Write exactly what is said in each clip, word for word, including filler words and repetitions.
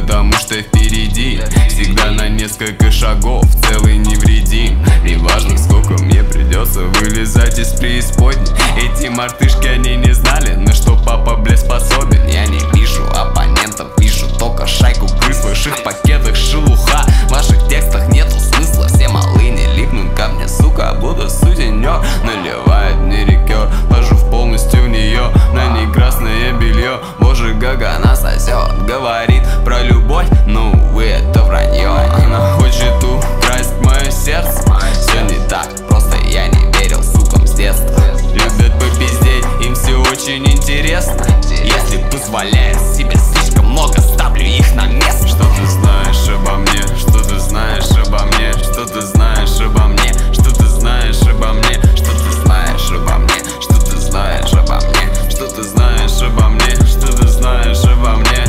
потому что впереди всегда на несколько шагов целый невредим. Неважно, сколько мне придется вылезать из преисподней. Эти мартышки, они не знали, на что папа, блядь, способен. Я не вижу оппонентов, вижу только шайку крыс. В ваших пакетах шелуха, в ваших текстах нету смысла. Все малые не липнут ко мне, сука, будто сутенер. Наливает мне рикер, ложу в полностью в нее. На ней красное белье, боже, как она сосет. Говорит про любовь, ну вы это вранье. Она хочет украсть мое сердце. Все не так, просто я не верил сукам с детства. Любят попиздеть, им все очень интересно. Если позволяет себе слишком много, ставлю их на место. Что ты знаешь обо мне? Что ты знаешь обо мне? Что ты знаешь обо мне? Что ты знаешь обо мне? Что ты знаешь обо мне? Что ты знаешь обо мне? Что ты знаешь обо мне? Что ты знаешь обо мне?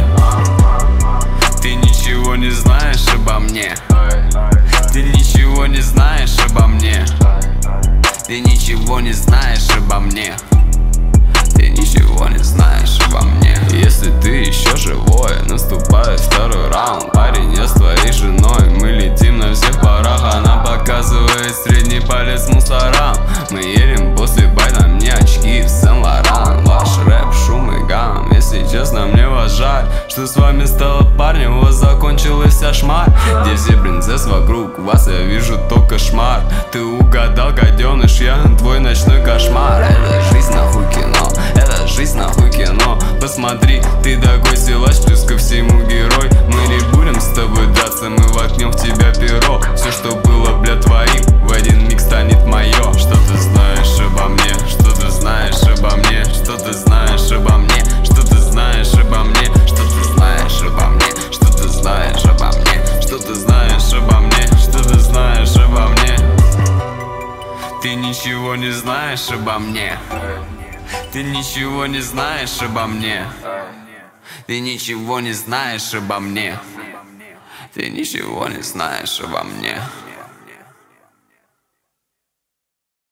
Ты ничего не знаешь обо мне. Ты ничего не знаешь обо мне. Ты ничего не знаешь обо мне. Ты ничего не знаешь обо мне. Если ты еще живой, наступает второй раунд. Парень, я с твоей женой, мы летим на всех парах. Она показывает средний палец мусорам. Мы едем после байта, мне очки в Сен-Лоран. Ваш рэп, шум и гам. Если честно, мне вас жаль, что с вами стало парнем, у вас закончилась вся шмаль. Где все принцесс вокруг, у вас я вижу только кошмар. Ты угадал, гаденыш, я твой ночной кошмар. Это жизнь нахуй кино, это жизнь нахуй кино. Посмотри, ты такой силач, плюс ко всему герой. Мы не будем с тобой драться, мы воткнем в тебя перо. Все, что было, бля, твоим, в один миг станет мое. Что ты знаешь обо мне? Что ты знаешь обо мне? Что ты знаешь обо мне? Что ты знаешь обо мне? Что ты знаешь обо мне? Что ты знаешь обо мне? Что ты знаешь обо мне? Что ты знаешь обо мне? Ты ничего не знаешь обо мне. Ты ничего не знаешь обо мне. Ты ничего не знаешь обо мне. Ты ничего не знаешь обо мне.